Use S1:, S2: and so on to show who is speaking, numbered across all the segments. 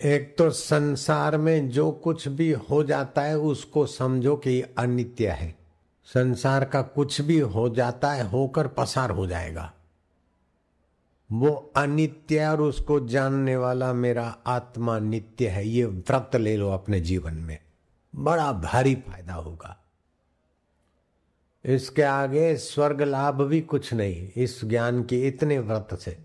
S1: एक तो संसार में जो कुछ भी हो जाता है उसको समझो कि अनित्य है। संसार का कुछ भी हो जाता है होकर पसार हो जाएगा, वो अनित्य और उसको जानने वाला मेरा आत्मा नित्य है। ये व्रत ले लो अपने जीवन में, बड़ा भारी फायदा होगा। इसके आगे स्वर्ग लाभ भी कुछ नहीं इस ज्ञान के इतने व्रत से।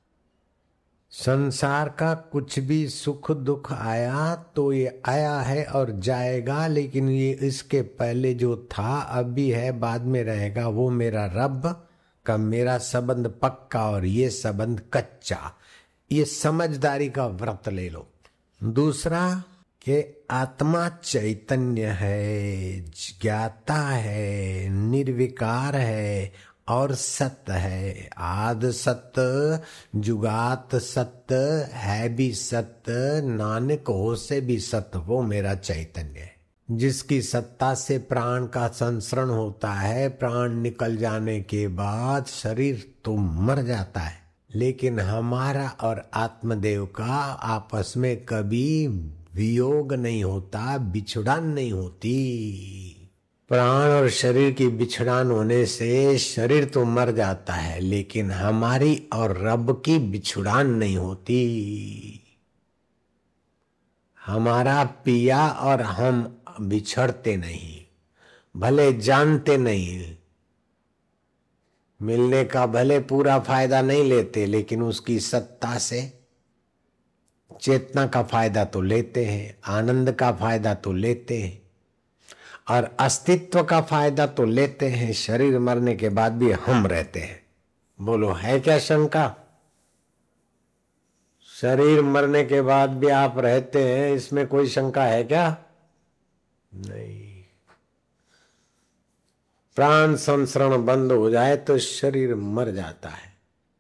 S1: संसार का कुछ भी सुख दुख आया तो ये आया है और जाएगा, लेकिन ये इसके पहले जो था अब भी है बाद में रहेगा, वो मेरा रब का मेरा संबंध पक्का और ये संबंध कच्चा। ये समझदारी का व्रत ले लो। दूसरा कि आत्मा चैतन्य है, ज्ञाता है, निर्विकार है और सत्य है। आद सत्य, जुगात सत्य, है भी सत्य, नानक हो से भी सत्य, वो मेरा चैतन्य है जिसकी सत्ता से प्राण का संसरण होता है। प्राण निकल जाने के बाद शरीर तो मर जाता है, लेकिन हमारा और आत्मदेव का आपस में कभी वियोग नहीं होता, बिछुड़न नहीं होती। प्राण और शरीर की बिछड़ान होने से शरीर तो मर जाता है, लेकिन हमारी और रब की बिछुड़ान नहीं होती। हमारा पिया और हम बिछड़ते नहीं, भले जानते नहीं, मिलने का भले पूरा फायदा नहीं लेते, लेकिन उसकी सत्ता से चेतना का फायदा तो लेते हैं, आनंद का फायदा तो लेते हैं और अस्तित्व का फायदा तो लेते हैं। शरीर मरने के बाद भी हम रहते हैं। बोलो है क्या शंका? शरीर मरने के बाद भी आप रहते हैं, इसमें कोई शंका है क्या? नहीं। प्राण संसरण बंद हो जाए तो शरीर मर जाता है,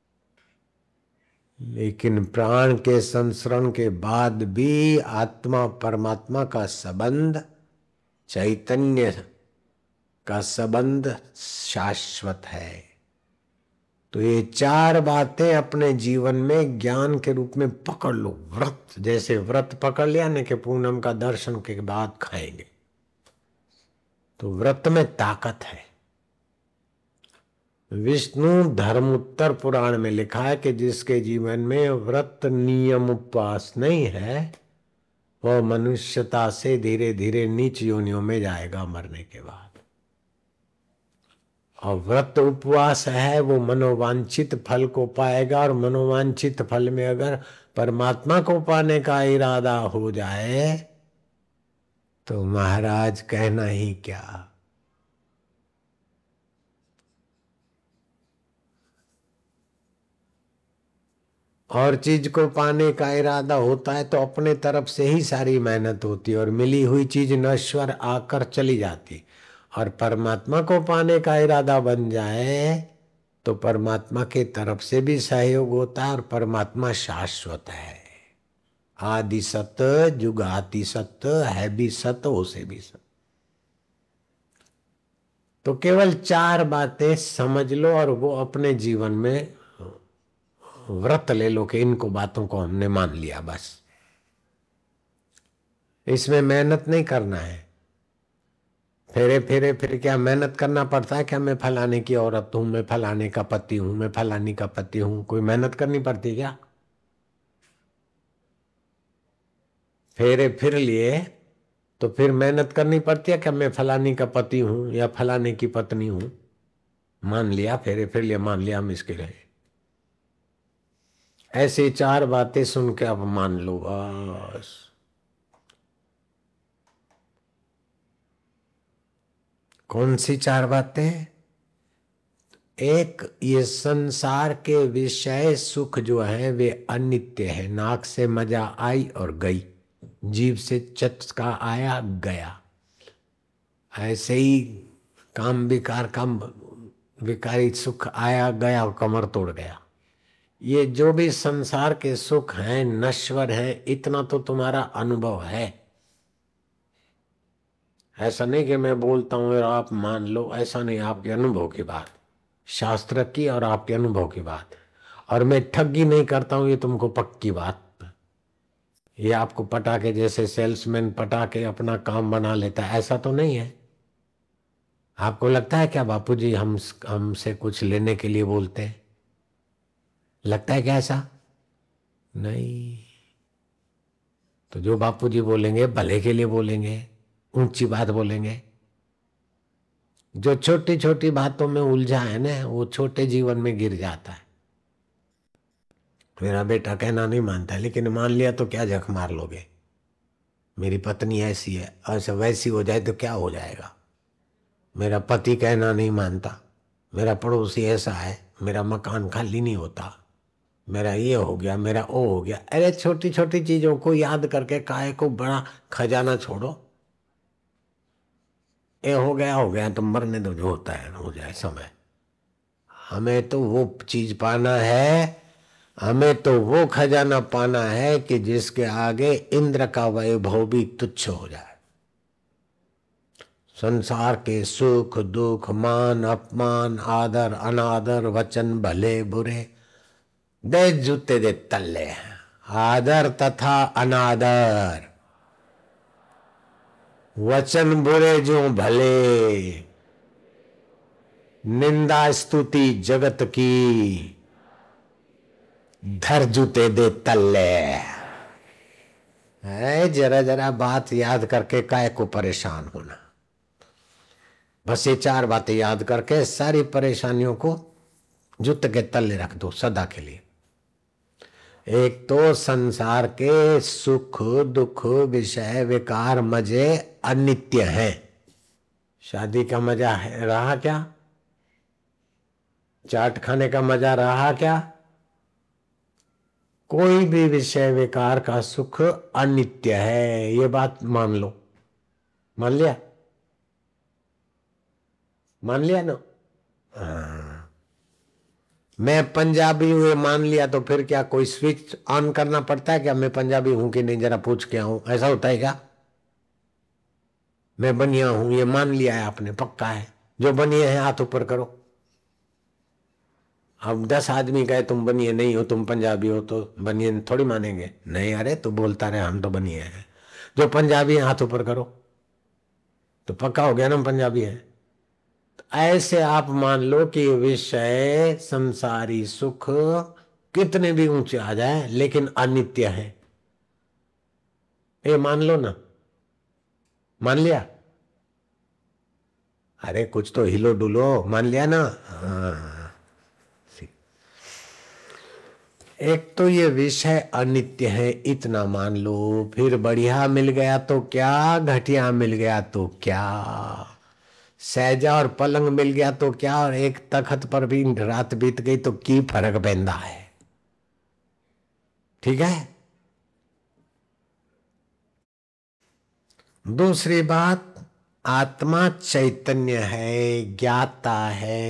S1: लेकिन प्राण के संसरण के बाद भी आत्मा परमात्मा का संबंध, चैतन्य का संबंध शाश्वत है। तो ये चार बातें अपने जीवन में ज्ञान के रूप में पकड़ लो। व्रत जैसे व्रत पकड़ लिया न कि पूनम का दर्शन के बाद खाएंगे, तो व्रत में ताकत है। विष्णु धर्मोत्तर पुराण में लिखा है कि जिसके जीवन में व्रत नियम उपवास नहीं है वह मनुष्यता से धीरे धीरे नीच योनियों में जाएगा मरने के बाद। और व्रत उपवास है वो मनोवांछित फल को पाएगा, और मनोवांछित फल में अगर परमात्मा को पाने का इरादा हो जाए तो महाराज कहना ही क्या। और चीज को पाने का इरादा होता है तो अपने तरफ से ही सारी मेहनत होती है और मिली हुई चीज नश्वर आकर चली जाती। और परमात्मा को पाने का इरादा बन जाए तो परमात्मा के तरफ से भी सहयोग होता है और परमात्मा शाश्वत है। आदि सत्य, जुगाति सत्य, है भी सत्य, हो से भी सत्य। तो केवल चार बातें समझ लो और वो अपने जीवन में व्रत ले लो कि इनको बातों को हमने मान लिया, बस। इसमें मेहनत नहीं करना है। फेरे फेरे फिर क्या मेहनत करना पड़ता है? क्या मैं फलाने की औरत हूं, मैं फलाने का पति हूं, मैं फलानी का पति हूं, कोई मेहनत करनी पड़ती क्या? फेरे फिर लिए तो फिर मेहनत करनी पड़ती है क्या? मैं फलानी का पति हूं या फलाने की पत्नी हूं, मान लिया, फेरे फिर लिया, मान लिया, हम इसके रहे। ऐसे चार बातें सुन के अब मान लो बस। कौन सी चार बातें? एक, ये संसार के विषय सुख जो है वे अनित्य है। नाक से मजा आई और गई, जीभ से चटका आया गया। ऐसे ही काम विकार का विकारी सुख आया गया और कमर तोड़ गया। ये जो भी संसार के सुख हैं नश्वर हैं, इतना तो तुम्हारा अनुभव है। ऐसा नहीं कि मैं बोलता हूं और आप मान लो, ऐसा नहीं। आपके अनुभव की बात, शास्त्र की और आपके अनुभव की बात। और मैं ठगी नहीं करता हूं, ये तुमको पक्की बात। ये आपको पटा के, जैसे सेल्समैन पटा के अपना काम बना लेता है, ऐसा तो नहीं है। आपको लगता है क्या बापूजी हमसे कुछ लेने के लिए बोलते हैं? लगता है क्या ऐसा? नहीं। तो जो बापूजी बोलेंगे भले के लिए बोलेंगे, ऊंची बात बोलेंगे। जो छोटी छोटी बातों में उलझा है ना, वो छोटे जीवन में गिर जाता है। मेरा बेटा कहना नहीं मानता है, लेकिन मान लिया तो क्या जख मार लोगे? मेरी पत्नी ऐसी है, ऐसा वैसी हो जाए तो क्या हो जाएगा? मेरा पति कहना नहीं मानता, मेरा पड़ोसी ऐसा है, मेरा मकान खाली नहीं होता, मेरा ये हो गया, मेरा वो हो गया। अरे छोटी छोटी चीजों को याद करके काहे को बड़ा खजाना छोड़ो। ये हो गया तो मरने दो, जो होता है हो जाए समय। हमें तो वो चीज पाना है, हमें तो वो खजाना पाना है कि जिसके आगे इंद्र का वैभव भी तुच्छ हो जाए। संसार के सुख दुख, मान अपमान, आदर अनादर, वचन भले बुरे, दे जूते दे तल्ले हैं। आदर तथा अनादर, वचन बुरे जो भले, निंदा स्तुति जगत की, धर जूते दे तल्ले। है जरा जरा बात याद करके काय को परेशान होना। बस ये चार बातें याद करके सारी परेशानियों को जूते के तले रख दो सदा के लिए। एक तो संसार के सुख दुख विषय विकार मजे अनित्य हैं। शादी का मजा है रहा क्या? चाट खाने का मजा रहा क्या? कोई भी विषय विकार का सुख अनित्य है, ये बात मान लो। मान लिया? मान लिया ना? हाँ। मैं पंजाबी हूँ मान लिया तो फिर क्या कोई स्विच ऑन करना पड़ता है क्या? मैं पंजाबी हूं कि नहीं जरा पूछ के आऊं, ऐसा होता है क्या? मैं बनिया हूं ये मान लिया है आपने, पक्का है? जो बनिए हैं हाथ ऊपर करो। अब 10 आदमी कहे तुम बनिए नहीं हो, तुम पंजाबी हो, तो बनिए थोड़ी मानेंगे। नहीं, अरे तू बोलता रहे, हम तो बनिए हैं। जो पंजाबी हैं हाथ ऊपर करो, तो पक्का हो गया ना हम पंजाबी हैं। तो ऐसे आप मान लो कि विषय संसारी सुख कितने भी ऊंचे आ जाए लेकिन अनित्य है, ये मान लो ना। मान लिया? अरे कुछ तो हिलो डुलो, मान लिया ना? हाँ। एक तो ये विषय अनित्य है इतना मान लो, फिर बढ़िया मिल गया तो क्या, घटिया मिल गया तो क्या, सहजा और पलंग मिल गया तो क्या, और एक तखत पर भी रात बीत गई तो की फर्क पैंदा है। ठीक है। दूसरी बात, आत्मा चैतन्य है, ज्ञाता है।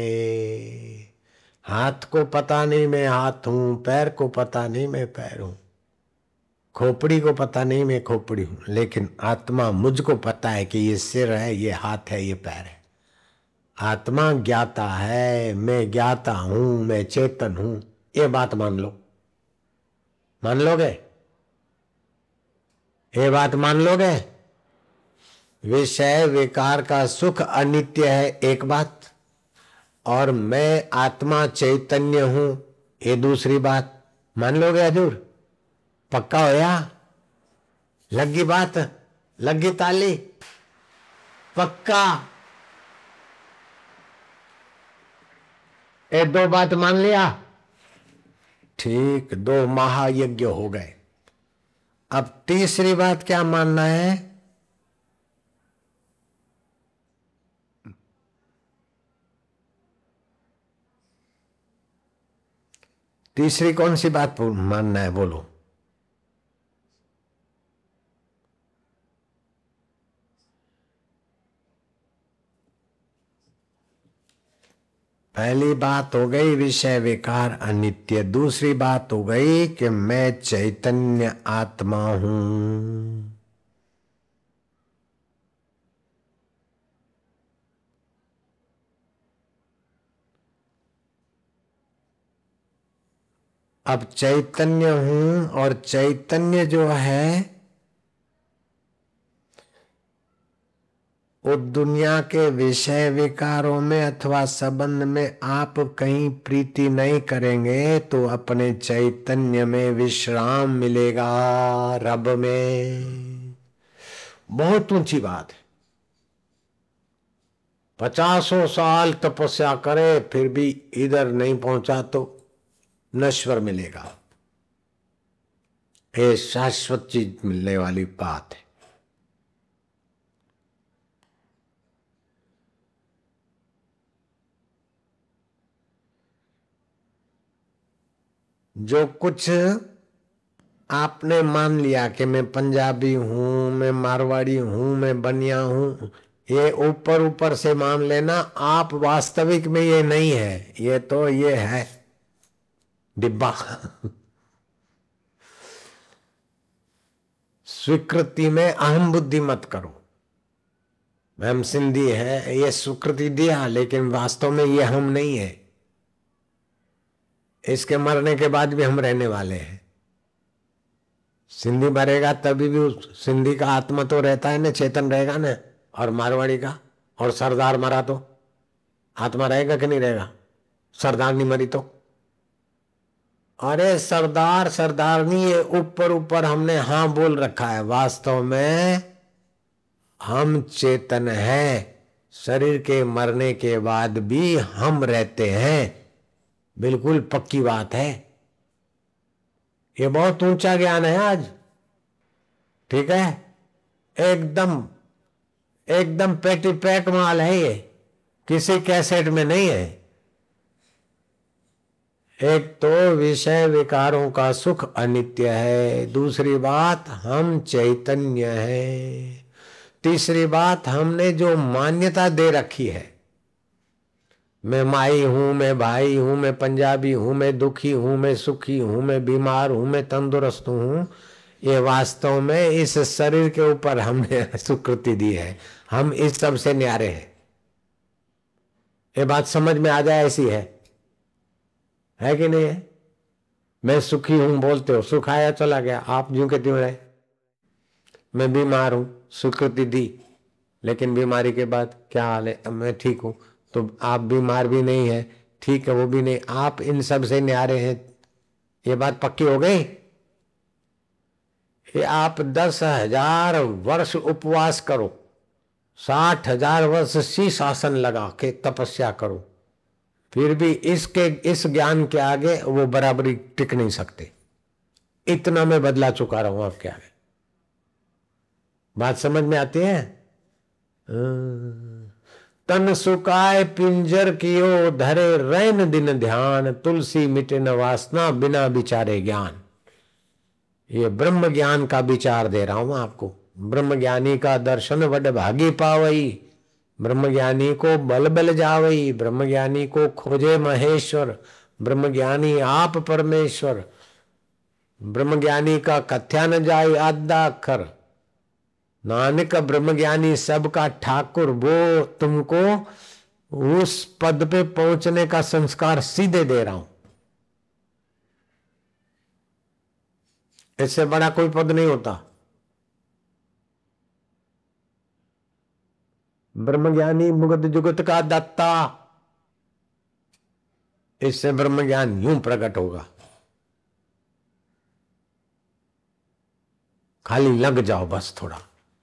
S1: हाथ को पता नहीं मैं हाथ हूं, पैर को पता नहीं मैं पैर हूं, खोपड़ी को पता नहीं मैं खोपड़ी हूं, लेकिन आत्मा मुझको पता है कि ये सिर है, ये हाथ है, ये पैर है। आत्मा ज्ञाता है, मैं ज्ञाता हूं, मैं चेतन हूं, ये बात मान लो। मान लोगे? ये बात मान लोगे? विषय विकार का सुख अनित्य है एक बात, और मैं आत्मा चैतन्य हूं ये दूसरी बात। मान लोगे हजूर? पक्का होया? लगी बात? लगी ताली? पक्का? ये दो बात मान लिया? ठीक, दो महायज्ञ हो गए। अब तीसरी बात क्या मानना है? तीसरी कौन सी बात मानना है बोलो? पहली बात हो गई विषय विकार अनित्य, दूसरी बात हो गई कि मैं चैतन्य आत्मा हूं। अब चैतन्य हूं और चैतन्य जो है वो दुनिया के विषय विकारों में अथवा संबंध में आप कहीं प्रीति नहीं करेंगे तो अपने चैतन्य में विश्राम मिलेगा, रब में। बहुत ऊंची बात है। 50 साल तपस्या करे फिर भी इधर नहीं पहुंचा तो नश्वर मिलेगा। ये शाश्वत चीज मिलने वाली बात है। जो कुछ आपने मान लिया कि मैं पंजाबी हूं, मैं मारवाड़ी हूं, मैं बनिया हूं, ये ऊपर ऊपर से मान लेना, आप वास्तविक में ये नहीं है। ये तो ये है डिब्बा। स्वीकृति में अहम बुद्धि मत करो। हम सिंधी है ये स्वीकृति दिया, लेकिन वास्तव में ये हम नहीं है। इसके मरने के बाद भी हम रहने वाले हैं। सिंधी मरेगा तभी भी उस सिंधी का आत्मा तो रहता है ना, चेतन रहेगा ना। और मारवाड़ी का और सरदार मरा तो आत्मा रहेगा कि नहीं रहेगा? सरदार नहीं मरी तो? अरे सरदार सरदारनी ये ऊपर ऊपर हमने हाँ बोल रखा है, वास्तव में हम चेतन हैं। शरीर के मरने के बाद भी हम रहते हैं, बिल्कुल पक्की बात है। ये बहुत ऊंचा ज्ञान है आज, ठीक है? एकदम एकदम पेटी पैक माल है ये, किसी कैसेट में नहीं है। एक तो विषय विकारों का सुख अनित्य है, दूसरी बात हम चैतन्य है, तीसरी बात हमने जो मान्यता दे रखी है, मैं माई हूं, मैं भाई हूं, मैं पंजाबी हूं, मैं दुखी हूं, मैं सुखी हूं, मैं बीमार हूं, मैं तंदुरुस्त हूं, ये वास्तव में इस शरीर के ऊपर हमने स्वीकृति दी है। हम इस सब से न्यारे हैं। ये बात समझ में आ जाए ऐसी है कि नहीं है? मैं सुखी हूं बोलते हो, सुख आया चला गया, आप ज्यों के त्यों रहे। मैं बीमार हूं, स्वीकृति दी, लेकिन बीमारी के बाद क्या हाल है? मैं ठीक हूं, तो आप बीमार भी नहीं है, ठीक है वो भी नहीं, आप इन सब से न्यारे हैं। ये बात पक्की हो गई। ये आप 10,000 वर्ष उपवास करो, 60,000 वर्ष शीश आसन लगा के तपस्या करो, फिर भी इस ज्ञान के आगे वो बराबरी टिक नहीं सकते। इतना मैं बदला चुका रहा हूं आपके आगे। बात समझ में आती है? तन सुकाय पिंजर कियो, धरे रैन दिन ध्यान, तुलसी मिटे न वासना, बिना विचारे ज्ञान। ये ब्रह्म ज्ञान का विचार दे रहा हूं आपको। ब्रह्म ज्ञानी का दर्शन वड भागी पावई, ब्रह्म ज्ञानी को बल बल जावई, ब्रह्म ज्ञानी को खोजे महेश्वर, ब्रह्म ज्ञानी आप परमेश्वर, ब्रह्म ज्ञानी का कथ्या न जाय आधा अक्षर, नानक ब्रह्म ज्ञानी सबका ठाकुर। वो तुमको उस पद पे पहुंचने का संस्कार सीधे दे रहा हूं। इससे बड़ा कोई पद नहीं होता। ब्रह्मज्ञानी मुगत जुगत का दाता, इससे ब्रह्म ज्ञान यूं प्रकट होगा। खाली लग जाओ बस थोड़ा।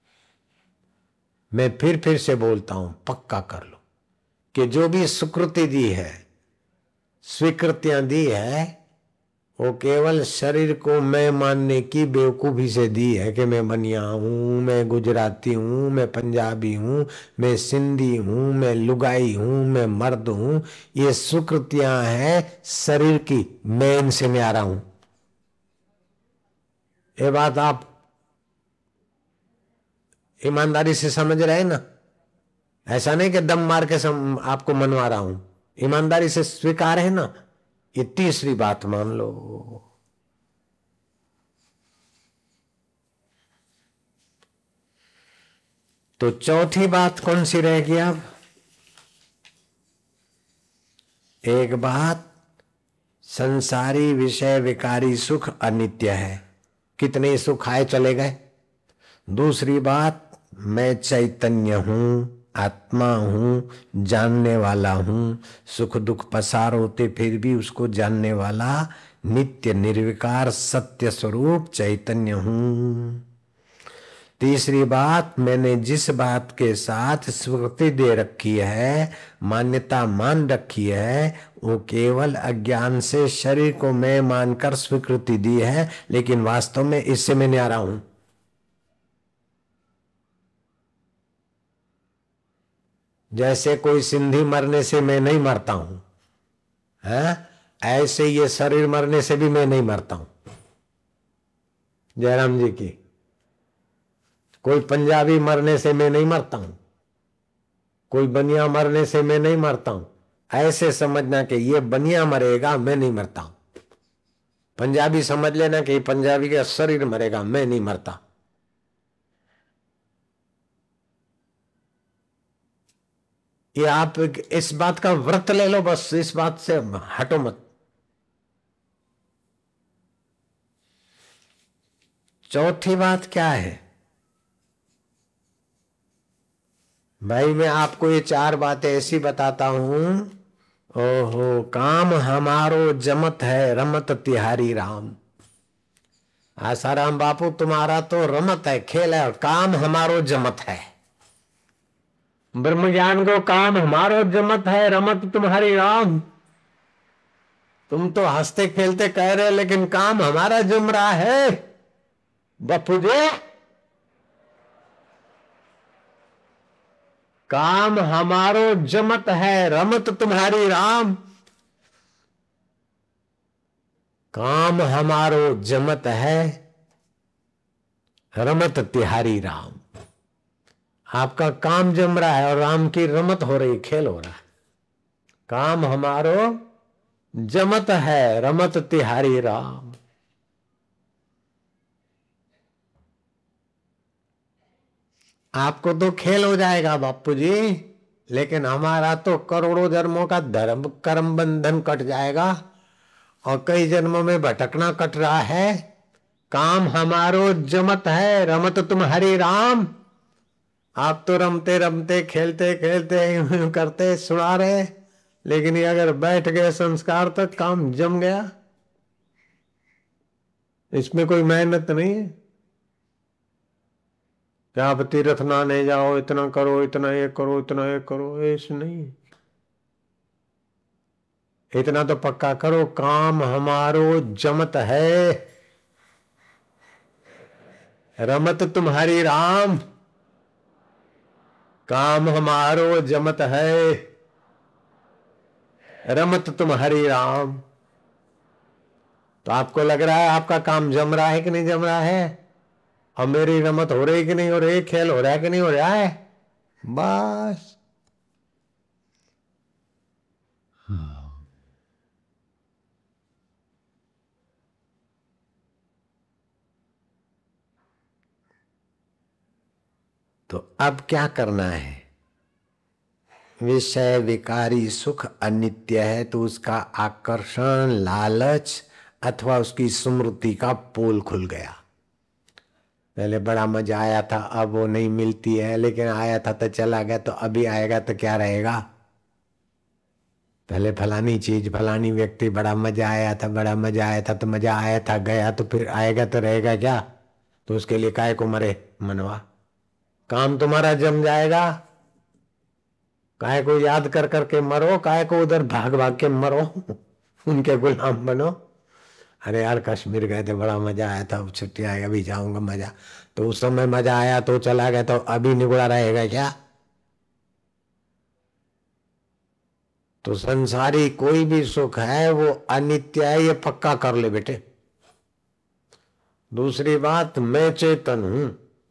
S1: मैं फिर से बोलता हूं, पक्का कर लो कि जो भी स्वीकृति दी है, स्वीकृतियां दी है, वो केवल शरीर को मैं मानने की बेवकूफी से दी है कि मैं बनिया हूं, मैं गुजराती हूं, मैं पंजाबी हूं, मैं सिंधी हूं, मैं लुगाई हूं, मैं मर्द हूं। ये स्वीकृतियां हैं शरीर की, मैं इनसे न्यारा हूं। ये बात आप ईमानदारी से समझ रहे हैं ना? ऐसा नहीं कि दम मार के आपको मनवा रहा हूं, ईमानदारी से स्वीकार है ना? ये तीसरी बात मान लो। तो चौथी बात कौन सी रहेगी अब? एक बात संसारी विषय विकारी सुख अनित्य है, कितने सुख आए चले गए। दूसरी बात, मैं चैतन्य हूं, आत्मा हूं, जानने वाला हूं। सुख दुख पसार होते फिर भी उसको जानने वाला नित्य निर्विकार सत्य स्वरूप चैतन्य हूं। तीसरी बात, मैंने जिस बात के साथ स्वीकृति दे रखी है, मान्यता मान रखी है, वो केवल अज्ञान से शरीर को मैं मानकर स्वीकृति दी है, लेकिन वास्तव में इससे मैं न्यारा हूं। जैसे कोई सिंधी मरने से मैं नहीं मरता हूं, है ऐसे ये शरीर मरने से भी मैं नहीं मरता हूं। जयराम जी की, कोई पंजाबी मरने से मैं नहीं मरता हूं, कोई बनिया मरने से मैं नहीं मरता हूं। ऐसे समझना कि ये बनिया मरेगा, मैं नहीं मरता हूं। पंजाबी समझ लेना कि पंजाबी का शरीर मरेगा, मैं नहीं मरता। ये आप इस बात का व्रत ले लो, बस इस बात से हटो मत। चौथी बात क्या है भाई, मैं आपको ये 4 बातें ऐसी बताता हूं। ओहो, काम हमारो जमत है, रमत तिहारी राम। आसाराम बापू, तुम्हारा तो रमत है, खेल है, और काम हमारो जमत है। ब्रह्म ज्ञान को काम हमारो जमत है, रमत तुम्हारी राम। तुम तो हंसते खेलते कह रहे, लेकिन काम हमारा जम रहा है बापू जी। काम हमारो जमत है, रमत तुम्हारी राम। काम हमारो जमत है, रमत तिहारी राम। आपका काम जम रहा है और राम की रमत हो रही, खेल हो रहा है। काम हमारो जमत है, रमत तिहारी राम। आपको तो खेल हो जाएगा बापू जी, लेकिन हमारा तो करोड़ों जन्मों का धर्म कर्म बंधन कट जाएगा और कई जन्मों में भटकना कट रहा है। काम हमारो जमत है, रमत तुम्हारी राम। आप तो रमते रमते खेलते खेलते करते सुना रहे, लेकिन ये अगर बैठ गए संस्कार तक काम जम गया। इसमें कोई मेहनत नहीं है कि आप तीर्थ नहाने जाओ, इतना करो, इतना ये करो, इतना ये करो, ऐसे नहीं। इतना तो पक्का करो, काम हमारो जमत है, रमत तुम्हारी राम। काम हमारो जमत है, रमत तुम्हारी राम। तो आपको लग रहा है आपका काम जम रहा है कि नहीं जम रहा है, और मेरी रमत हो रही कि नहीं हो रही, खेल हो रहा है कि नहीं हो रहा है, बस। तो अब क्या करना है, विषय विकारी सुख अनित्य है, तो उसका आकर्षण, लालच अथवा उसकी स्मृति का पोल खुल गया। पहले बड़ा मजा आया था, अब वो नहीं मिलती है, लेकिन आया था तो चला गया, तो अभी आएगा तो क्या रहेगा। पहले फलानी चीज, फलानी व्यक्ति, बड़ा मजा आया था, बड़ा मजा आया था, तो मजा आया था, गया, तो फिर आएगा तो रहेगा क्या। तो उसके लिए काहे को मरे मनवा। काम तुम्हारा जम जाएगा, काहे को याद कर करके मरो, काहे को उधर भाग भाग के मरो, उनके गुलाम बनो। अरे यार कश्मीर गए थे, बड़ा मजा आया था, छुट्टी आएगा, अभी जाऊंगा मजा। तो उस समय मजा आया तो चला गया, तो अभी निगुड़ा रहेगा क्या। तो संसारी कोई भी सुख है वो अनित्य है, ये पक्का कर ले बेटे। दूसरी बात, मैं चेतन हूं।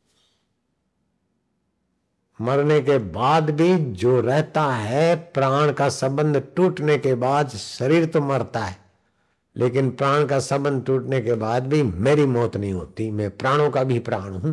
S1: मरने के बाद भी जो रहता है, प्राण का संबंध टूटने के बाद शरीर तो मरता है, लेकिन प्राण का संबंध टूटने के बाद भी मेरी मौत नहीं होती। मैं प्राणों का भी प्राण हूं।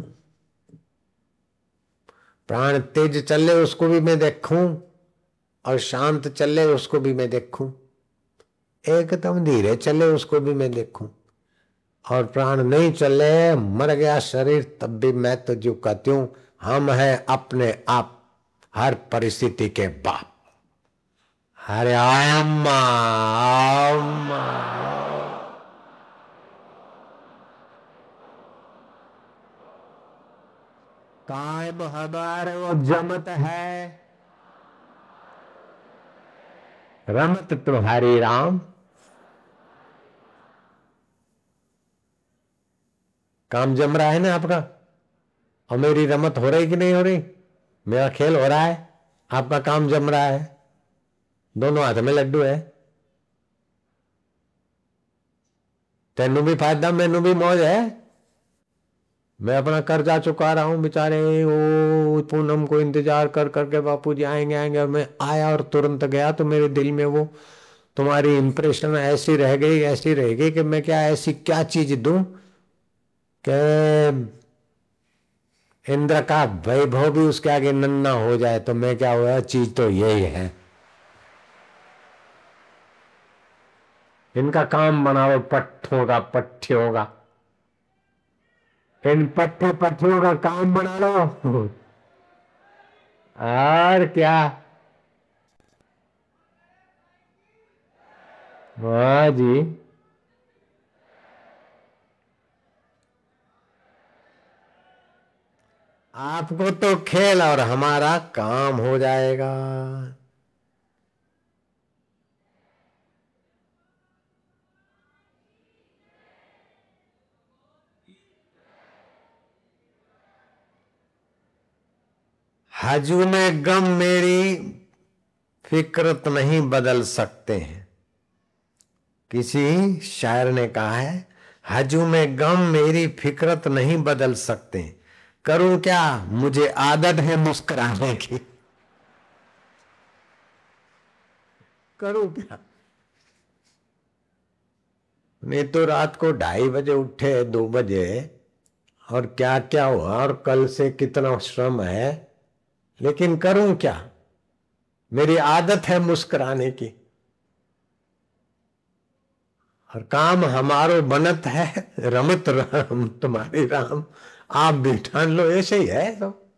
S1: प्राण तेज चले उसको भी मैं देखूं, और शांत चले उसको भी मैं देखूं। एकदम धीरे चले उसको भी मैं देखूं, और प्राण नहीं चले, मर गया शरीर, तब भी मैं तो जो कहती हूं, हम हैं अपने आप हर परिस्थिति के बाप। हरे अम्मा अम्मा। कायम हमारे वो जमत है, रमत तुम्हारी राम। काम जम रहा है ना आपका, और मेरी रमत हो रही कि नहीं हो रही? मेरा खेल हो रहा है, आपका काम जम रहा है, दोनों हाथ में लड्डू है। तेनू भी फायदा मैनू भी मौज है। मैं अपना कर्जा चुका रहा हूं बेचारे, वो पूनम को इंतजार कर करके बापू जी आएंगे आएंगे, और मैं आया और तुरंत गया, तो मेरे दिल में वो तुम्हारी इंप्रेशन ऐसी रह गई, ऐसी रह गई कि मैं क्या ऐसी क्या चीज दूं कि इंद्र का वैभव भी उसके आगे नन्ना हो जाए। तो मैं क्या हुआ, चीज तो यही है। इनका काम बनाओ पट्ठों का, पट्ठियों का, इन पट्टे पट्टियों का काम बना लो, और क्या। वाह जी। आपको तो खेल और हमारा काम हो जाएगा। हजूमे गम मेरी फिक्रत नहीं बदल सकते हैं। किसी शायर ने कहा है, हजूमे गम मेरी फिक्रत नहीं बदल सकते, करूं क्या, मुझे आदत है मुस्कुराने की। करूं क्या। नहीं तो रात को 2:30 बजे उठे, 2 बजे, और क्या क्या हुआ, और कल से कितना श्रम है, लेकिन करूं क्या, मेरी आदत है मुस्कुराने की, और काम हमारो बनत है, रमत राम तुम्हारी राम। आप भी ठान लो, ऐसे ही है।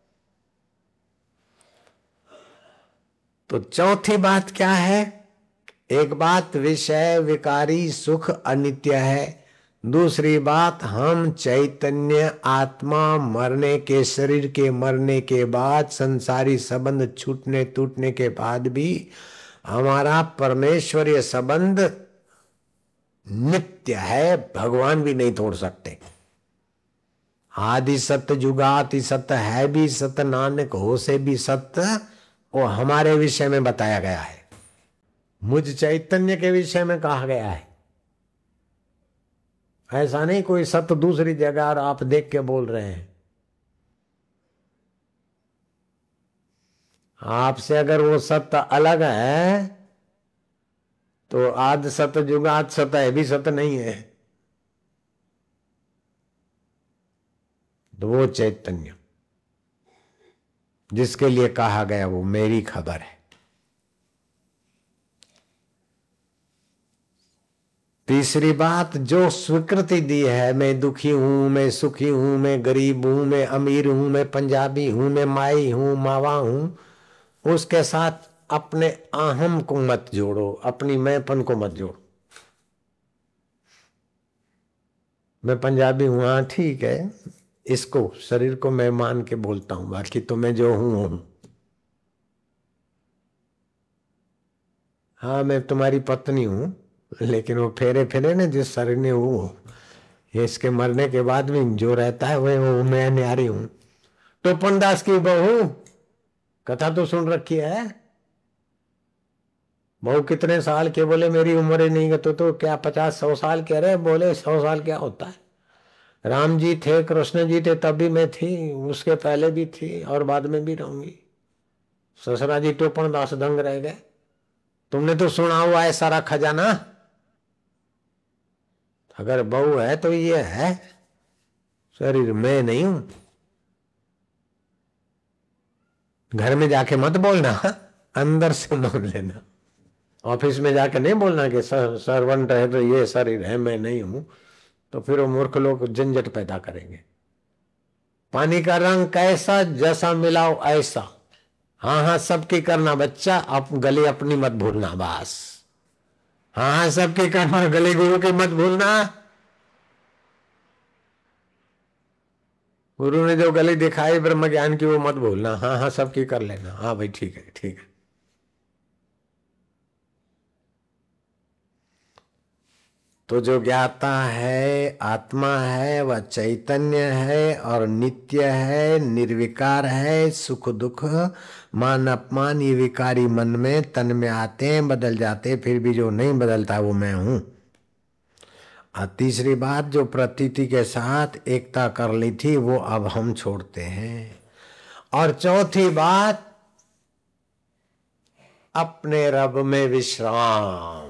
S1: तो चौथी बात क्या है? एक बात विषय विकारी सुख अनित्य है, दूसरी बात हम चैतन्य आत्मा मरने के, शरीर के मरने के बाद, संसारी संबंध छूटने टूटने के बाद भी हमारा परमेश्वरीय संबंध नित्य है, भगवान भी नहीं तोड़ सकते। आदि सत्य जुगाति सत्य है भी सत्य, नानक हो से भी सत्य, वो हमारे विषय में बताया गया है, मुझ चैतन्य के विषय में कहा गया है। ऐसा नहीं कोई सत्य दूसरी जगह और आप देख के बोल रहे हैं। आपसे अगर वो सत्य अलग है तो आद सत्य जुगात सत्य है भी सत्य नहीं है। तो वो चैतन्य जिसके लिए कहा गया वो मेरी खबर है। तीसरी बात, जो स्वीकृति दी है, मैं दुखी हूं, मैं सुखी हूं, मैं गरीब हूं, मैं अमीर हूं, मैं पंजाबी हूं, मैं माई हूं, मावा हूं, उसके साथ अपने अहम को मत जोड़ो, अपनी मैंपन को मत जोड़ो। मैं पंजाबी हूं, हाँ ठीक है, इसको शरीर को मैं मान के बोलता हूं, बाकी तो मैं जो हूं। हाँ मैं तुम्हारी पत्नी हूं, लेकिन वो फेरे फेरे ने जिस शरीर ने वो, ये इसके मरने के बाद भी जो रहता है वो मैं न्यारी हूं। टोपन दास की बहू, कथा तो सुन रखी है। बहू कितने साल के, बोले मेरी उम्र ही नहीं है। तो क्या 50-100 साल के? रहे बोले 100 साल क्या होता है। राम जी थे, कृष्ण जी थे, तब भी मैं थी, उसके पहले भी थी, और बाद में भी रहूंगी। ससुरा जी टोपन दास दंग रह गए। तुमने तो सुना हुआ है सारा खजाना। अगर बहू है तो ये है, शरीर में नहीं हूं। घर में जाके मत बोलना, अंदर से मान लेना। ऑफिस में जाके नहीं बोलना कि सर्वेंट है तो ये शरीर है, मैं नहीं हूं, तो फिर वो मूर्ख लोग झंझट पैदा करेंगे। पानी का रंग कैसा, जैसा मिलाओ ऐसा। हाँ हाँ सबकी करना बच्चा, आप गली अपनी मत भूलना बस। हाँ हाँ सबकी करना, गली गुरु की मत भूलना। गुरु ने जो गली दिखाई ब्रह्म ज्ञान की वो मत भूलना। हाँ हाँ सबकी कर लेना। हाँ भाई ठीक है ठीक है। तो जो ज्ञाता है आत्मा है, वह चैतन्य है और नित्य है, निर्विकार है। सुख दुख मान अपमान ये विकारी मन में तन में आते हैं, बदल जाते हैं, फिर भी जो नहीं बदलता वो मैं हूं। और तीसरी बात, जो प्रतीति के साथ एकता कर ली थी वो अब हम छोड़ते हैं। और चौथी बात, अपने रब में विश्राम।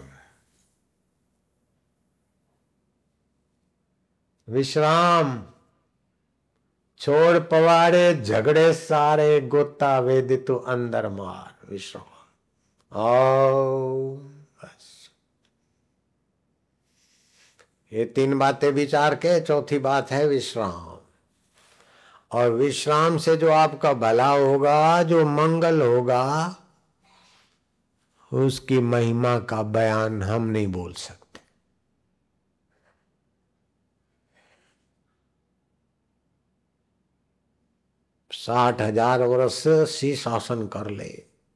S1: विश्राम छोड़ पवाड़े झगड़े सारे, गोता वेद तू अंदर मार। विश्राम। ओ बस ये तीन बातें विचार के चौथी बात है विश्राम। और विश्राम से जो आपका भला होगा, जो मंगल होगा, उसकी महिमा का बयान हम नहीं बोल सकते। 60,000 वर्ष शीर्षासन कर ले,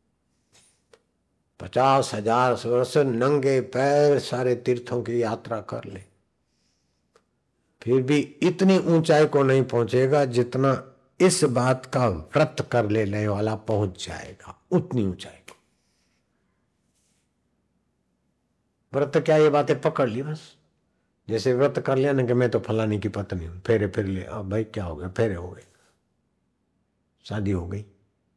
S1: 50,000 वर्ष नंगे पैर सारे तीर्थों की यात्रा कर ले, फिर भी इतनी ऊंचाई को नहीं पहुंचेगा जितना इस बात का व्रत कर लेने वाला पहुंच जाएगा, उतनी ऊंचाई को। व्रत क्या, ये बातें पकड़ ली बस। जैसे व्रत कर लिया ना कि मैं तो फलानी की पत्नी हूं, फेरे फिर ले, अब भाई क्या हो गया, फेरे हो गए, शादी हो गई।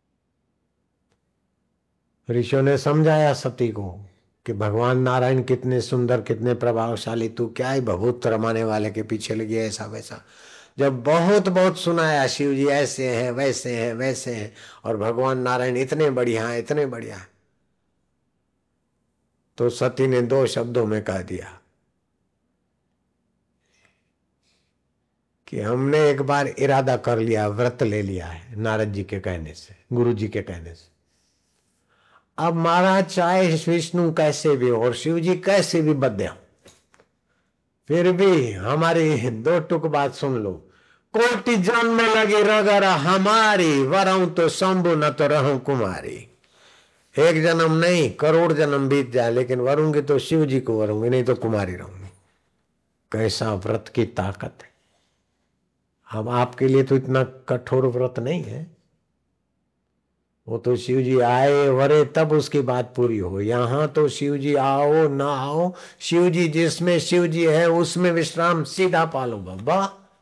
S1: ऋषियों ने समझाया सती को कि भगवान नारायण कितने सुंदर, कितने प्रभावशाली, तू क्या ही भभूत रमाने वाले के पीछे लगी, ऐसा वैसा। जब बहुत बहुत सुनाया शिव जी ऐसे हैं वैसे हैं वैसे हैं, और भगवान नारायण इतने बढ़िया हैं इतने बढ़िया हैं, तो सती ने 2 शब्दों में कह दिया कि हमने एक बार इरादा कर लिया, व्रत ले लिया है नारद जी के कहने से, गुरु जी के कहने से। अब महाराज चाहे विष्णु कैसे भी हो और शिव जी कैसे भी बद्य हो, फिर भी हमारी 2 टुक बात सुन लो। कोटि जन्म लगी रगर हमारी, वरऊं तो शंभु न तो रहूं कुमारी। एक जन्म नहीं, करोड़ जन्म बीत जाए, लेकिन वरूंगी तो शिव जी को वरूंगी, नहीं तो कुमारी रहूंगी। कैसा व्रत की ताकत है। अब आपके लिए तो इतना कठोर व्रत नहीं है, वो तो शिव जी आए वरे तब उसकी बात पूरी हो। यहां तो शिव जी आओ ना आओ, शिव जी जिसमें शिव जी है उसमें विश्राम सीधा पालो बाबा।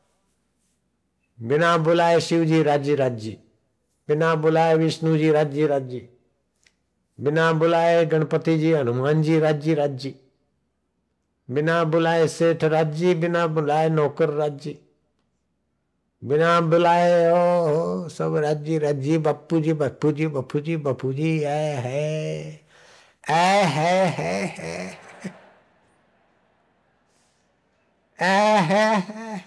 S1: बिना बुलाए शिव जी राज्य राज्य, बिना बुलाए विष्णु जी राज्य राज्य, बिना बुलाए गणपति जी हनुमान जी राज्य राज्य, बिना बुलाए सेठ राज्य, बिना बुलाए नौकर राज्य, बिना बुलाए ओ सब राज्य राज्य, बप्पू जी बप्पू जी बप्पू जी बप्पू जी है है।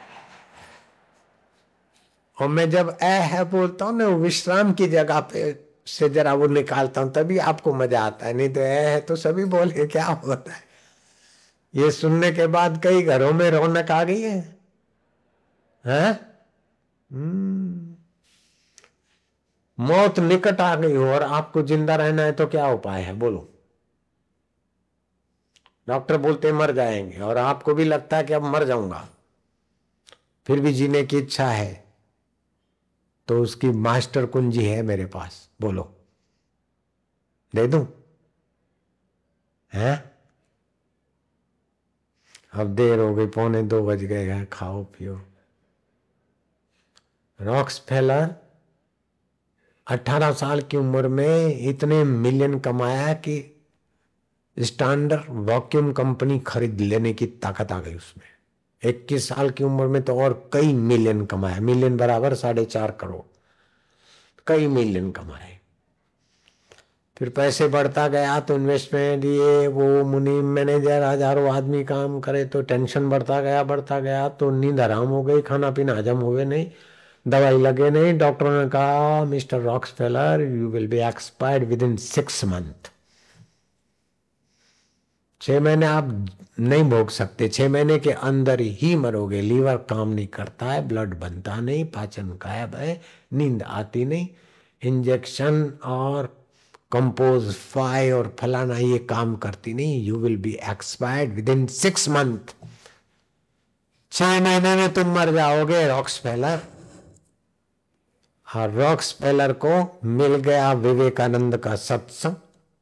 S1: और मैं जब है बोलता हूँ ना, विश्राम की जगह पे से जरा वो निकालता हूँ, तभी आपको मजा आता है, नहीं तो है तो सभी बोले क्या होता है। ये सुनने के बाद कई घरों में रौनक आ गई है, हैं? मौत निकट आ गई हो और आपको जिंदा रहना है तो क्या उपाय है बोलो। डॉक्टर बोलते मर जाएंगे और आपको भी लगता है कि अब मर जाऊंगा, फिर भी जीने की इच्छा है, तो उसकी मास्टर कुंजी है मेरे पास, बोलो दे दूं? हैं? अब देर हो गई, 1:45 बज गए हैं, खाओ पियो। रॉक्सफेलर 18 साल की उम्र में इतने मिलियन कमाया कि स्टैंडर्ड वैक्यूम कंपनी खरीद लेने की ताकत आ गई उसमें। 21 साल की उम्र में तो और कई मिलियन कमाया, मिलियन बराबर 4.5 करोड़, कई मिलियन कमाए। फिर पैसे बढ़ता गया तो इन्वेस्टमेंट, ये वो, मुनि मैनेजर, हजारों आदमी काम करे तो टेंशन बढ़ता गया तो नींद हराम हो गई, खाना पीना हजम हुए नहीं, दवाई लगे नहीं। डॉक्टरों ने कहा mister Rockefeller you will be expired within 6 month. 6 महीने आप नहीं भोग सकते, 6 महीने के अंदर ही मरोगे। लीवर काम नहीं करता है, ब्लड बनता नहीं, पाचन गायब है, नींद आती नहीं, इंजेक्शन और कंपोज फाई और फलाना ये काम करती नहीं। You will be expired within 6 month. 6 महीने में तुम मर जाओगे रॉक्सफेलर। और रॉक्सफेलर को मिल गया विवेकानंद का सत्संग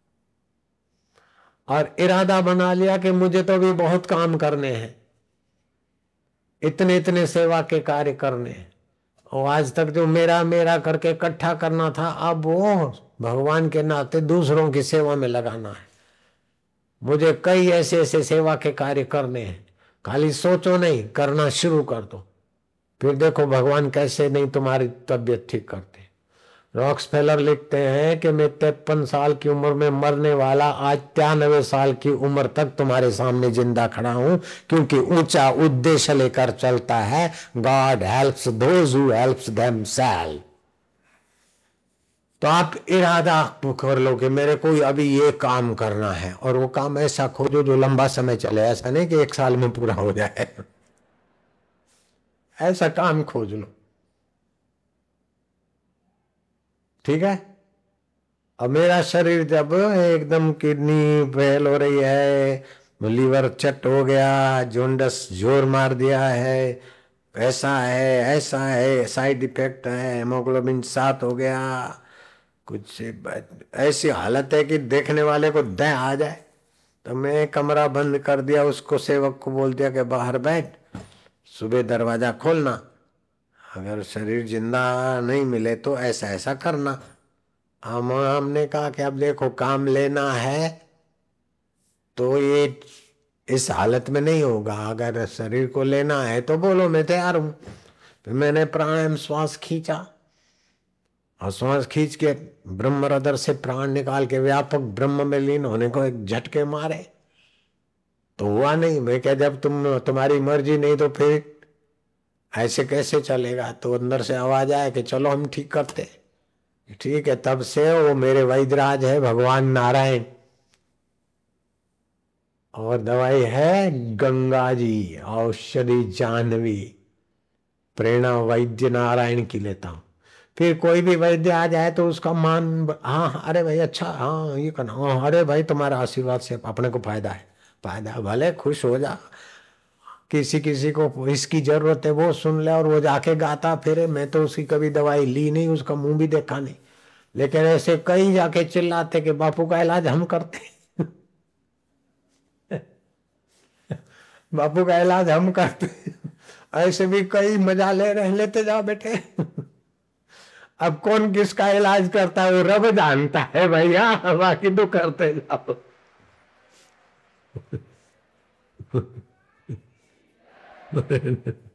S1: और इरादा बना लिया कि मुझे तो भी बहुत काम करने हैं, इतने इतने सेवा के कार्य करने हैं। और आज तक जो मेरा मेरा करके इकट्ठा करना था, अब वो भगवान के नाते दूसरों की सेवा में लगाना है। मुझे कई ऐसे ऐसे सेवा के कार्य करने हैं। खाली सोचो नहीं, करना शुरू कर दो, फिर देखो भगवान कैसे नहीं तुम्हारी तबीयत ठीक करते। रॉक्सफेलर लिखते हैं कि मैं 53 साल की उम्र में मरने वाला आज 93 साल की उम्र तक तुम्हारे सामने जिंदा खड़ा हूं, क्योंकि ऊंचा उद्देश्य लेकर चलता है। God helps those who helps themselves. तो आप इरादा कर लो कि मेरे को अभी ये काम करना है, और वो काम ऐसा खोजो जो लंबा समय चले। ऐसा नहीं कि 1 साल में पूरा हो जाए, ऐसा काम खोज लो, ठीक है। अब मेरा शरीर जब एकदम किडनी फेल हो रही है, लीवर चट हो गया, जोंडस जोर मार दिया है, ऐसा है, साइड इफेक्ट है, हेमोग्लोबिन 7 हो गया, कुछ ऐसी हालत है कि देखने वाले को दया आ जाए, तो मैं कमरा बंद कर दिया, उसको सेवक को बोल दिया कि बाहर बैठ, सुबह दरवाजा खोलना, अगर शरीर जिंदा नहीं मिले तो ऐसा ऐसा करना। हमने कहा कि अब देखो काम लेना है तो ये इस हालत में नहीं होगा, अगर शरीर को लेना है तो बोलो मैं तैयार हूं। फिर मैंने प्राणायाम श्वास खींचा, और श्वास खींच के ब्रह्म हृदय से प्राण निकाल के व्यापक ब्रह्म में लीन होने को एक झटके मारे, तो हुआ नहीं। मैं क्या, जब तुम्हारी मर्जी नहीं तो फिर ऐसे कैसे चलेगा। तो अंदर से आवाज आए कि चलो हम ठीक करते। ठीक है, तब से वो मेरे वैद्यराज है भगवान नारायण, और दवाई है गंगा जी, औषधि जानवी, प्रेरणा वैद्य नारायण की लेता हूं। फिर कोई भी वैद्य आ जाए तो उसका मान, हाँ अरे भाई अच्छा, हाँ ये करना, हाँ अरे भाई तुम्हारा आशीर्वाद से अपने को फायदा है, फायदा भले खुश हो जा। किसी किसी को इसकी जरूरत है वो सुन ले और वो जाके गाता फिरे। मैं तो उसकी कभी दवाई ली नहीं, उसका मुंह भी देखा नहीं, लेकिन ऐसे कई जाके चिल्लाते कि बापू का इलाज हम करते बापू का इलाज हम करते। ऐसे भी कई मजा ले रहे, लेते जाओ बेटे। अब कौन किसका इलाज करता है वो रब जानता है भैया, बाकी तो करते जाओ।